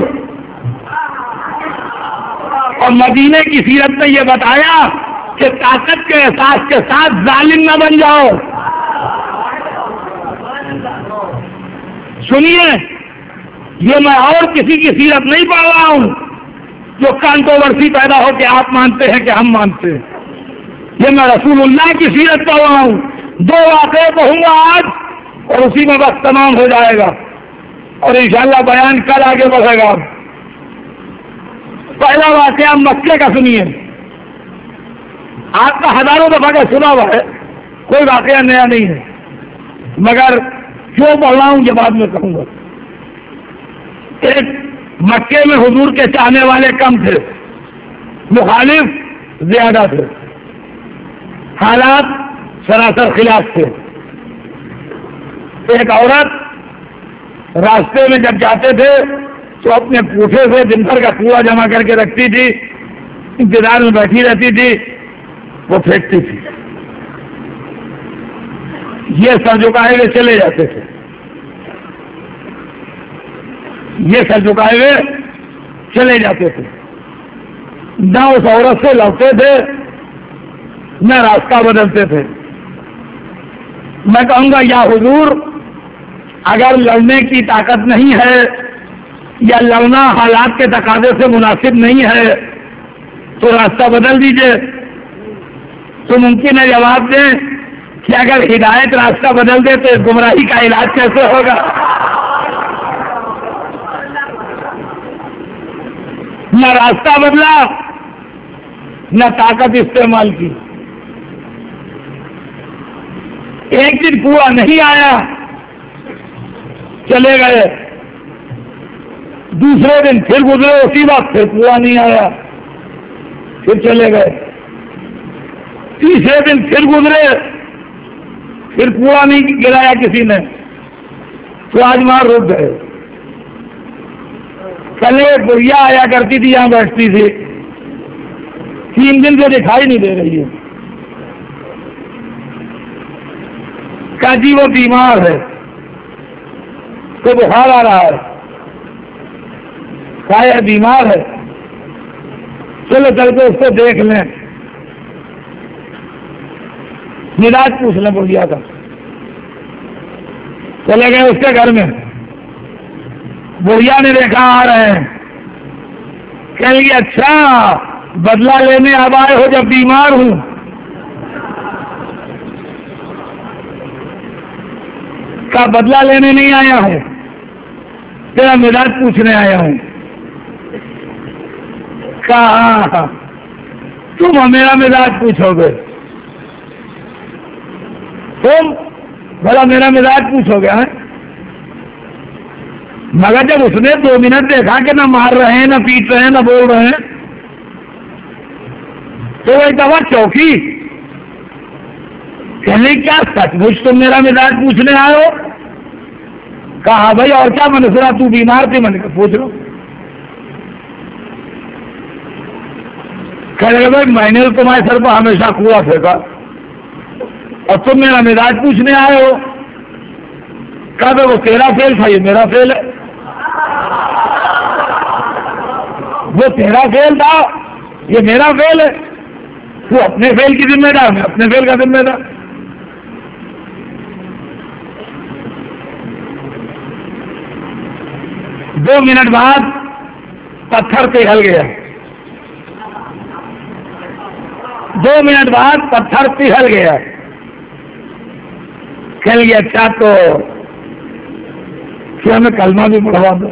اور مدینے کی سیرت نے یہ بتایا کہ طاقت کے احساس کے ساتھ ظالم نہ بن جاؤ۔ سنیے، یہ میں اور کسی کی سیرت نہیں پڑھ رہا ہوں جو کنٹروورسی پیدا ہو کے آپ مانتے ہیں کہ ہم مانتے ہیں، یہ میں رسول اللہ کی سیرت پڑھ رہا ہوں۔ دو واقعے کہوں گا آج اور اسی میں بس تمام ہو جائے گا، اور انشاءاللہ بیان کل آگے بڑھے گا۔ پہلا واقعہ مکے کا سنیے، آپ کا ہزاروں دفعہ کا سنا ہوا ہے، کوئی واقعہ نیا نہیں ہے، مگر جو پڑھ رہا ہوں یہ بعد میں کہوں گا۔ ایک مکے میں حضور کے چاہنے والے کم تھے، مخالف زیادہ تھے، حالات سراسر خلاف تھے۔ ایک عورت راستے میں جب جاتے تھے تو اپنے پوٹھے سے دن بھر کا کوڑا جمع کر کے رکھتی تھی، انتظار میں بیٹھی رہتی تھی، وہ پھینکتی تھی، یہ سر جھکائے ہوئے چلے جاتے تھے، یہ سر جھکائے ہوئے چلے جاتے تھے، نہ اس عورت سے لڑتے تھے نہ راستہ بدلتے تھے۔ میں کہوں گا یا حضور اگر لڑنے کی طاقت نہیں ہے یا لڑنا حالات کے تقاضے سے مناسب نہیں ہے تو راستہ بدل دیجئے۔ تو ممکن ہے جواب دیں کہ اگر ہدایت راستہ بدل دے تو اس گمراہی کا علاج کیسے ہوگا؟ نہ راستہ بدلا نہ طاقت استعمال کی. ایک دن کنواں نہیں آیا چلے گئے, دوسرے دن پھر گزرے اسی وقت پھر کنواں نہیں آیا پھر چلے گئے, تیسرے دن پھر گزرے پھر کنواں نہیں گرایا کسی نے تو آج مار رک گئے. کل ایک بڑھیا آیا کرتی تھی یہاں بیٹھتی تھی, تین دن سے دکھائی نہیں دے رہی ہے. کہا جی وہ بیمار ہے تو بخار آ رہا ہے. کہا یہ بیمار ہے چلو چل کے اس کو دیکھ لیں, مزاج پوچھ لیں بڑھیا کا. چلے گئے اس کے گھر میں, بڑھیا نے دیکھا آ رہے ہیں, کہنے لگی اچھا بدلہ لینے اب آئے ہو جب بیمار ہوں. کا بدلہ لینے نہیں آیا ہوں, تیرا مزاج پوچھنے آیا ہوں. کہا تم میرا مزاج پوچھو گے, تم بھلا میرا مزاج پوچھو گے. مگر جب اس نے دو منٹ دیکھا کہ نہ مار رہے ہیں نہ پیٹ رہے ہیں نہ بول رہے ہیں تو وہ ایک دفعہ چوکی. کہنے کیا سچ مچ تم میرا مزاج پوچھنے آئے ہو؟ کہا بھائی اور کیا میں نے سنا تو بیمار تھی, میں نے پوچھ لو. کہنے لگے بھائی میں نے تمہارے سر پر ہمیشہ کنواں پھینکا اور تم میرا مزاج پوچھنے آئے ہو. کہا بھائی وہ تیرا فیل تھا یہ میرا فیل ہے, وہ تیرا فیل تھا یہ میرا فیل ہے. تو اپنے فیل کی ذمہ دار, میں اپنے فیل کا ذمہ دار. دو منٹ بعد پتھر پگھل گیا, دو منٹ بعد پتھر پگھل گیا. کہہ گیا اچھا تو کیا ہمیں کلمہ بھی پڑھوا دو.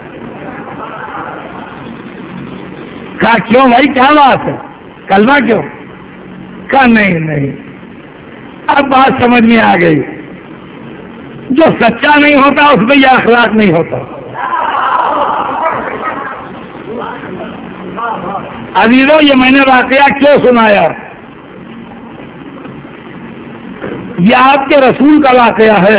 کہا کیوں بھائی کیا بات ہے, کلمہ کیوں؟ کہا نہیں نہیں اب بات سمجھ میں آ گئی, جو سچا نہیں ہوتا اس میں یہ اخلاق نہیں ہوتا. عزیزوں یہ میں نے واقعہ کیوں سنایا؟ یہ آپ کے رسول کا واقعہ ہے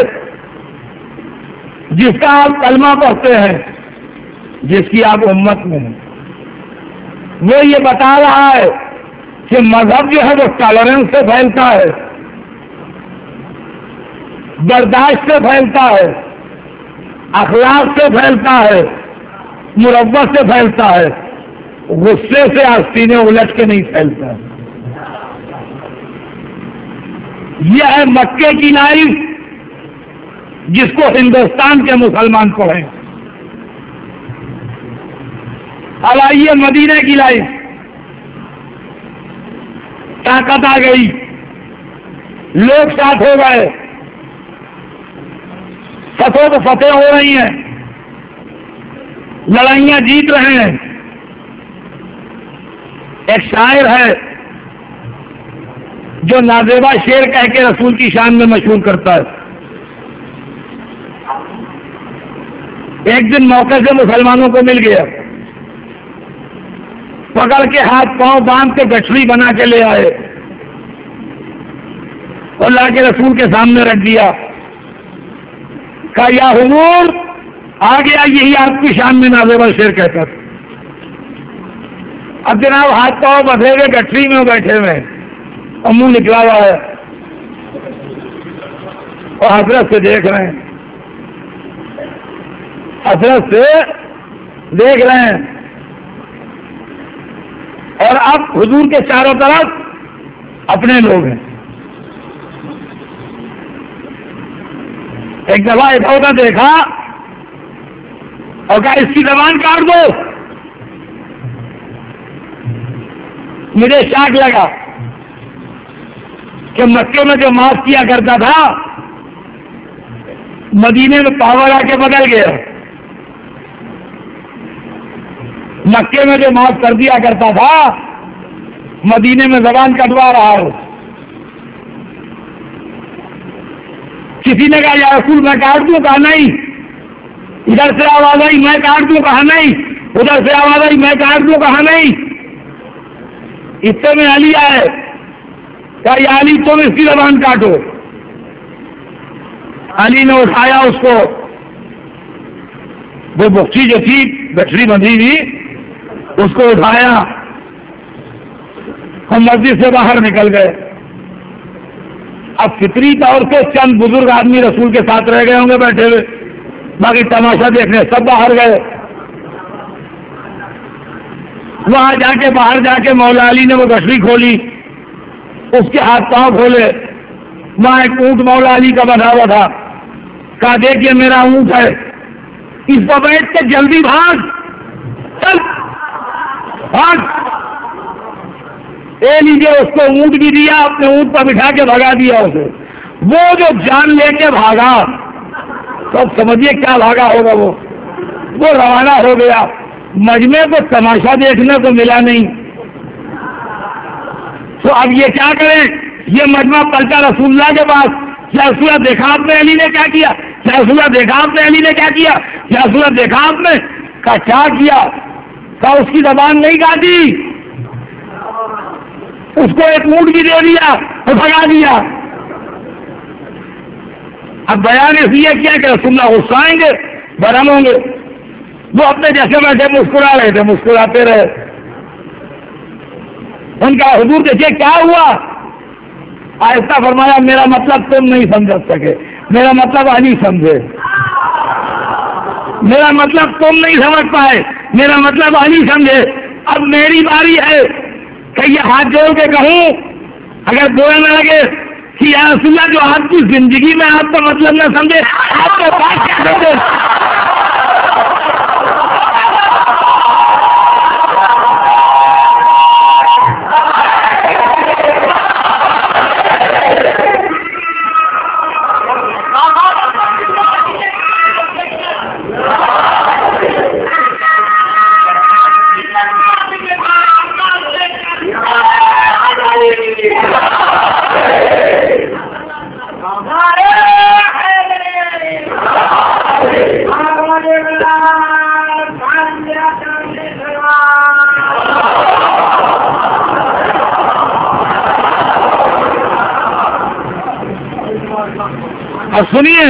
جس کا آپ کلمہ پڑھتے ہیں, جس کی آپ امت میں ہیں. وہ یہ بتا رہا ہے کہ مذہب جو ہے وہ ٹالرنس سے پھیلتا ہے, برداشت سے پھیلتا ہے, اخلاق سے پھیلتا ہے, مروت سے پھیلتا ہے, غصے سے آستینیں الٹ کے نہیں پھیلتا. یہ ہے مکے کی لائف جس کو ہندوستان کے مسلمان پڑھیں. اب آئیے مدینے کی لائف. طاقت آ گئی, لوگ ساتھ ہو گئے, فتح تو فتح ہو رہی ہیں, لڑائیاں جیت رہے ہیں. ایک شاعر ہے جو نازیبا شعر کہہ کے رسول کی شان میں مشہور کرتا ہے. ایک دن موقع سے مسلمانوں کو مل گیا, پکڑ کے ہاتھ پاؤں باندھ کے گٹھڑی بنا کے لے آئے اور لا کے رسول کے سامنے رکھ دیا. کہا یا حضور آ گیا یہی آپ کی شان میں نازیبا شعر کہتا تھا. اب جناب ہاتھ پاؤں بندھے ہوئے گٹھڑی میں بیٹھے ہوئے اور منہ نکلا ہوا ہے اور حسرت سے دیکھ رہے ہیں, حسرت سے دیکھ رہے ہیں. اور اب حضور کے چاروں طرف اپنے لوگ ہیں. ایک دفعہ ادھر ادھر دیکھا اور کہا اس کی زبان کاٹ دو. مجھے شاک لگا کہ مکے میں جو معاف کیا کرتا تھا مدینے میں پاور آ کے بدل گیا. مکے میں جو معاف کر دیا کرتا تھا مدینے میں زبان کٹوا رہا ہے. کسی نے کہا یا رسول میں کاٹ دوں, کہا نہیں. ادھر سے آواز آئی میں کاٹ دوں, کہا نہیں. ادھر سے آواز آئی میں کاٹ دوں, کہا نہیں. اتنے میں علی آئے, کہا یا علی تم اس کی زبان کاٹو. علی نے اٹھایا اس کو, وہ بخشی جو تھی گٹھری بندھی ہوئی اس کو اٹھایا. ہم مسجد سے باہر نکل گئے. اب فطری طور سے چند بزرگ آدمی رسول کے ساتھ رہ گئے ہوں گے بیٹھے ہوئے, باقی تماشا دیکھنے سب باہر گئے. وہاں جا کے باہر جا کے مولا علی نے وہ گٹھری کھولی, اس کے ہاتھ پاؤں کھولے. وہاں ایک اونٹ مولا علی کا بنا ہوا تھا. کہا دیکھیے میرا اونٹ ہے, اس کو بیٹھ کے جلدی بھاگ, چل بھاگ. اے لیجیے اس کو اونٹ بھی دیا, اپنے اونٹ پر بٹھا کے بھگا دیا اسے. وہ جو جان لے کے بھاگا تو سمجھیے کیا بھاگا ہوگا, وہ وہ روانہ ہو گیا. مجمع کو تماشا دیکھنے کو ملا نہیں, تو اب یہ کیا کریں؟ یہ مجمع پلٹا رسول اللہ کے پاس. کیا رسول اللہ دیکھا آپ نے علی نے کیا کیا؟ کیا رسول اللہ دیکھا آپ نے علی نے کیا کیا؟ کیا رسول اللہ دیکھا آپ نے؟ کہا کیا کیا؟ کہا اس کی زبان نہیں کاٹی, اس کو ایک اونٹ بھی دے دیا اور بھگا دیا. اب بیان اس لیے کیا کہ رسول اللہ غصہ آئیں گے, برہم ہوں گے. وہ اپنے جیسے بیٹھے مسکرا رہے تھے, مسکراتے رہے. ان کا حضور دیکھیے کیا ہوا. آہستہ فرمایا میرا مطلب تم نہیں سمجھ سکے, میرا مطلب علی سمجھے. میرا مطلب تم نہیں سمجھ پائے, میرا مطلب علی سمجھے. اب میری باری ہے کہ یہ ہاتھ جوڑ کے کہوں, اگر بولا نہ لگے کہ یا رسول اللہ جو آپ کی زندگی میں آپ کا مطلب نہ سمجھے, آپ کے پاس کیا سمجھے. اب سنیے,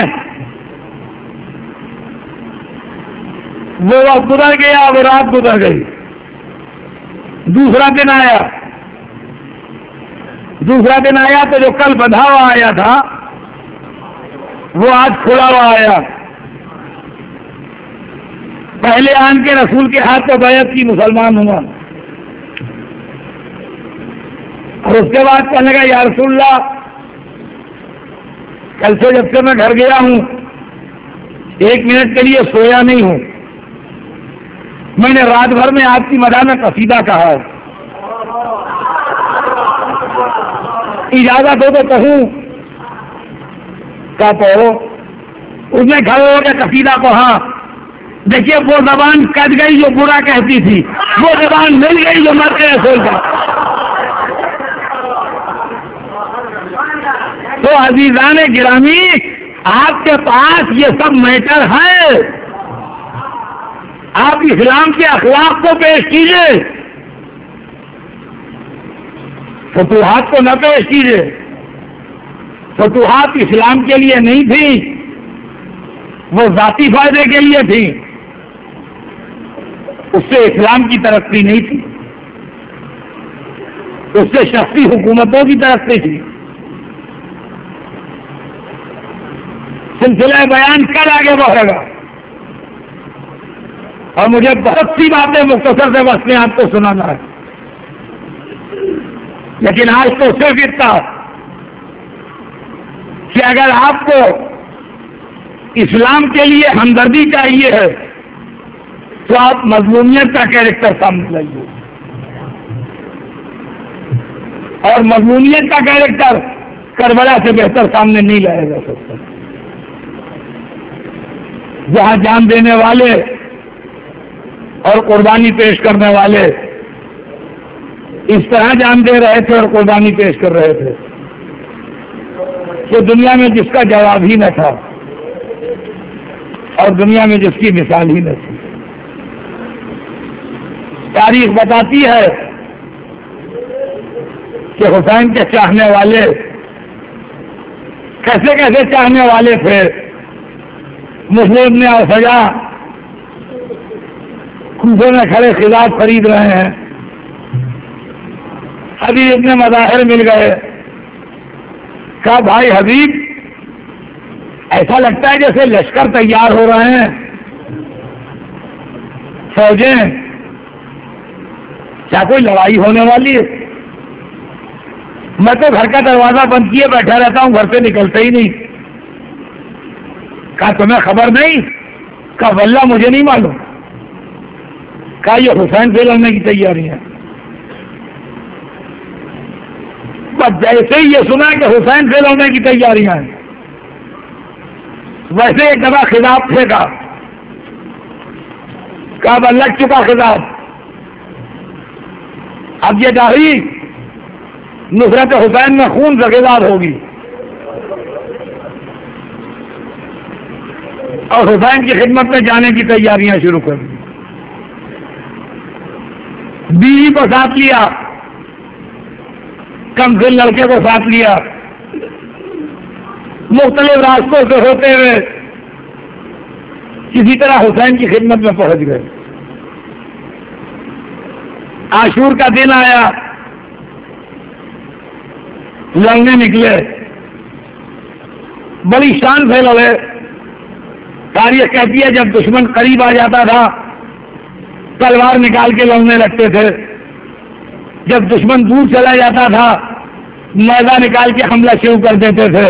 وہ وقت گزر گیا, وہ رات گزر گئی. دوسرا دن آیا, دوسرا دن آیا تو جو کل بندھا ہوا آیا تھا وہ آج کھلا ہوا آیا. پہلے آن کے رسول کے ہاتھ پہ بیعت کی, مسلمان ہوا. اور اس کے بعد کہنے لگا یا رسول اللہ کل سے جب سے میں گھر گیا ہوں ایک منٹ کے لیے سویا نہیں ہوں. میں نے رات بھر میں آپ کی مدح میں قصیدہ کہا ہے, اجازت ہو تو کہوں. کیا پڑھو؟ اس نے گھر ہو کے قصیدہ کو, ہاں دیکھیے وہ زبان کٹ گئی جو برا کہتی تھی, وہ زبان مل گئی جو مرتے رسول کا. تو عزیزان گرامی آپ کے پاس یہ سب میٹر ہے, آپ اسلام کے اخلاق کو پیش کیجئے, فتوحات کو نہ پیش کیجئے. فتوحات اسلام کے لیے نہیں تھی, وہ ذاتی فائدے کے لیے تھی. اس سے اسلام کی ترقی نہیں تھی, اس سے شخصی حکومتوں کی ترقی تھی. سلسلہ بیان کل آگے بڑھے گا, اور مجھے بہت سی باتیں مختصر سے بس میں آپ کو سنانا ہے, لیکن آج تو صرف اتنا کہ اگر آپ کو اسلام کے لیے ہمدردی چاہیے ہے تو آپ مظلومیت کا کیریکٹر سامنے لائیے, اور مظلومیت کا کیریکٹر کربلا سے بہتر سامنے نہیں لایا جا سکتا. جہاں جان دینے والے اور قربانی پیش کرنے والے اس طرح جان دے رہے تھے اور قربانی پیش کر رہے تھے کہ دنیا میں جس کا جواب ہی نہ تھا اور دنیا میں جس کی مثال ہی نہ تھی. تاریخ بتاتی ہے کہ حسین کے چاہنے والے کیسے کیسے چاہنے والے تھے. مسلم نے اور سجا کوفے میں کھڑے خلاف خرید رہے ہیں. حبیب ابن مظاہر مل گئے. کہا بھائی حبیب ایسا لگتا ہے جیسے لشکر تیار ہو رہے ہیں, فوجیں, کیا کوئی لڑائی ہونے والی ہے؟ میں تو گھر کا دروازہ بند کیے بیٹھا رہتا ہوں, گھر سے نکلتا ہی نہیں. کہا تمہیں خبر نہیں؟ کہا واللہ مجھے نہیں معلوم. کہا یہ حسین سے لڑنے کی تیاری ہے. بس جیسے ہی یہ سنا کہ حسین سے لڑنے کی تیاریاں ہیں ویسے ایک دفعہ خطاب پھینکا. کہا اب لگ چکا خطاب, اب یہ داڑھی نصرت حسین میں خون زگیدار ہوگی اور حسین کی خدمت میں جانے کی تیاریاں شروع کر دی. بیوی کو ساتھ لیا, کم سے لڑکے کو ساتھ لیا, مختلف راستوں سے ہوتے ہوئے کسی طرح حسین کی خدمت میں پہنچ گئے. عاشور کا دن آیا, لڑنے نکلے, بڑی شان سے لڑے. تاریخ کہتی ہے جب دشمن قریب آ جاتا تھا تلوار نکال کے لڑنے لگتے تھے, جب دشمن دور چلا جاتا تھا نیزہ نکال کے حملہ شروع کر دیتے تھے.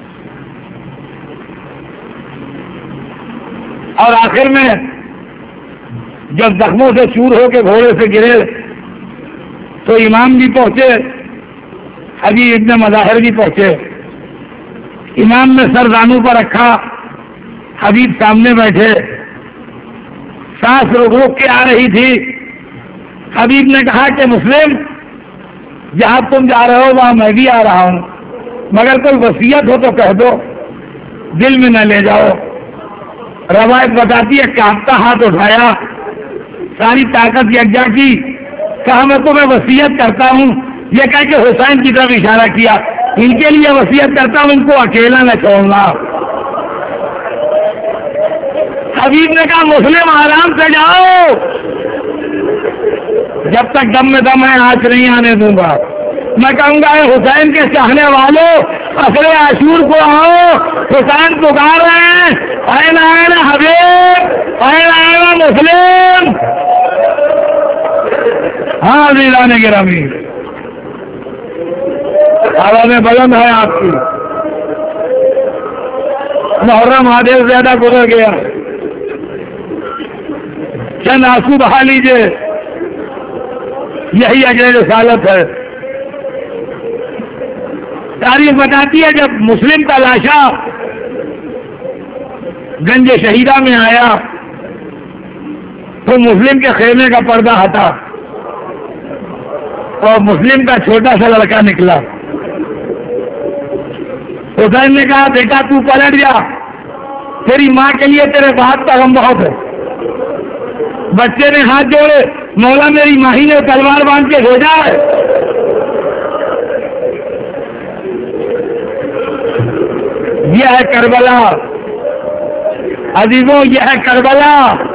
اور آخر میں جب زخموں سے چور ہو کے گھوڑے سے گرے تو امام بھی پہنچے, حبیب ابن مظاہر بھی پہنچے. امام نے سر زانو پر رکھا, حبیب سامنے بیٹھے. سانس روک روک کے آ رہی تھی. حبیب نے کہا کہ مسلم جہاں تم جا رہے ہو وہاں میں بھی آ رہا ہوں, مگر کوئی وصیت ہو تو کہہ دو, دل میں نہ لے جاؤ. روایت بتاتی ہے کانپتا ہاتھ اٹھایا, ساری طاقت یکجا کی, کہا میں تمہیں وصیت کرتا ہوں. یہ کہہ کے حسین کی طرف اشارہ کیا, ان کے لیے وصیت کرتا ہوں ان کو اکیلا نہ چھوڑنا. حبیب نے کہا مسلم آرام سے جاؤ, جب تک دم میں دم ہے آنچ نہیں آنے دوں گا. میں کہوں گا اے حسین کے چاہنے والوں عصر عاشور کو آؤ, حسین پکار رہے ہیں, این این حبیب, این این مسلم. ہاں عزیزان گرامی, آواز بلند ہے آپ کی. محرم آدھے سے زیادہ گزر گیا, چند آنسو بہا لیجیے, یہی اجر رسالت ہے. تاریخ بتاتی ہے جب مسلم کا لاشا گنج شہیدہ میں آیا تو مسلم کے خیمے کا پردہ ہٹا اور مسلم کا چھوٹا سا لڑکا نکلا. حسین نے کہا بیٹا تو پلٹ جا, تیری ماں کے لیے تیرے بات کا غم بہت ہے. بچے نے ہاتھ جوڑے, مولا میری ماہی نے تلوار باندھ کے بھیجا ہے. یہ ہے کربلا عزیزوں, یہ ہے کربلا.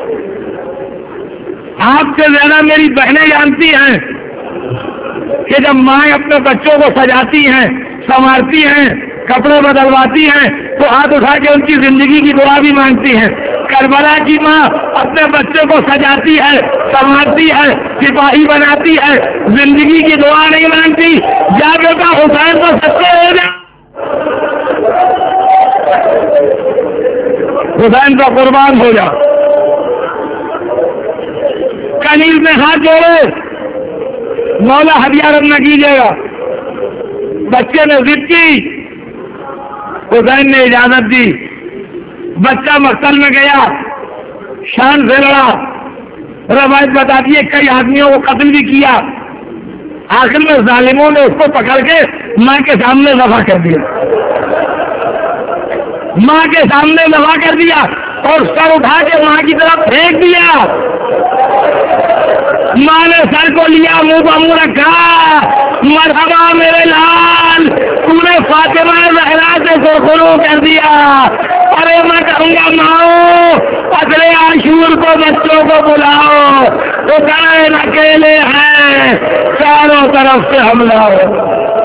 آپ سے زیادہ میری بہنیں جانتی ہیں کہ جب مائیں اپنے بچوں کو سجاتی ہیں, سنوارتی ہیں, کپڑے بدلواتی ہیں تو ہاتھ اٹھا کے ان کی زندگی کی دعا بھی مانگتی ہیں. کربلا کی ماں اپنے بچے کو سجاتی ہے, سنوارتی ہے, سپاہی بناتی ہے, زندگی کی دعا نہیں مانگتی. جا بیٹا حسین کو سچے ہو جا, حسین کا قربان ہو جا. کنیز میں ہاتھ جوڑے, مولا ہریارت نہ کیجیے گا. بچے نے ضد کی, حسین نے اجازت دی. بچہ مقتل میں گیا, شان سے لڑا, روایت بتاتی ہے کئی آدمیوں کو قتل بھی کیا، آخر میں ظالموں نے اس کو پکڑ کے ماں کے سامنے ذبح کر دیا، ماں کے سامنے ذبح کر دیا اور سر اٹھا کے ماں کی طرف پھینک دیا۔ ماں نے سر کو لیا، منہ پر منہ رکھا، مرحبا میرے لال، تم نے فاطمہ زہرا سے سرخرو کر دیا۔ ارے میں کہوں گا ماؤ اگلے عاشور کو بچوں کو بلاؤ، وہ حسین اکیلے ہیں، چاروں طرف سے حملہ ہو۔